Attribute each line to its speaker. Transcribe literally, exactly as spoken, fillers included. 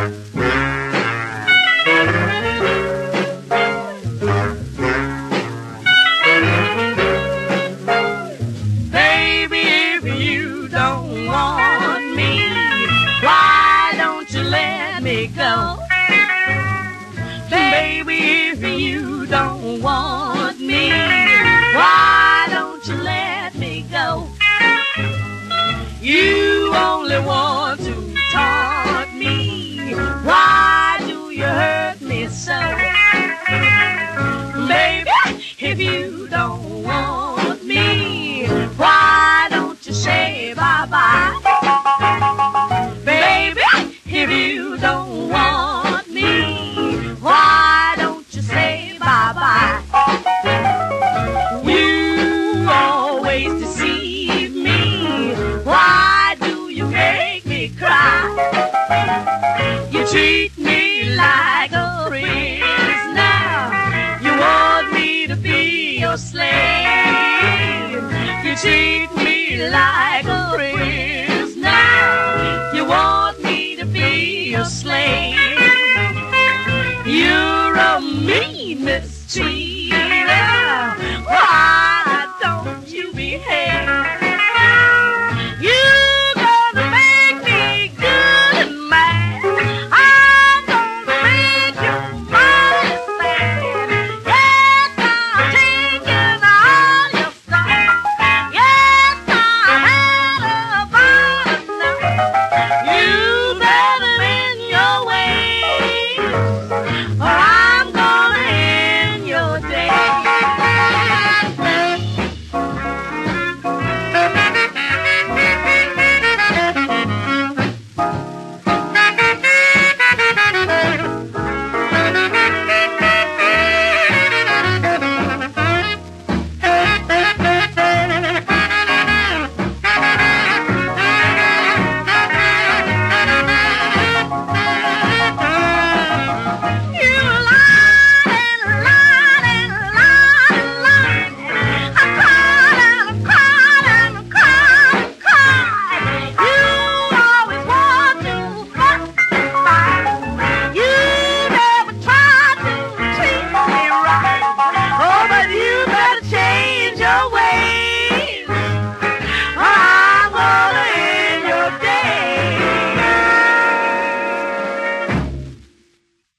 Speaker 1: Baby, if you don't want me, why don't you let me go? Baby, if you don't want me, why don't you let me go? You only want to taunt me, why do you hurt me so? Baby, if you don't want me, why don't you say bye-bye? Baby, if you don't want me, why don't you say bye-bye? You always deceive me, why do you make me cry? You treat me like a prisoner, you want me to be your slave. You treat me like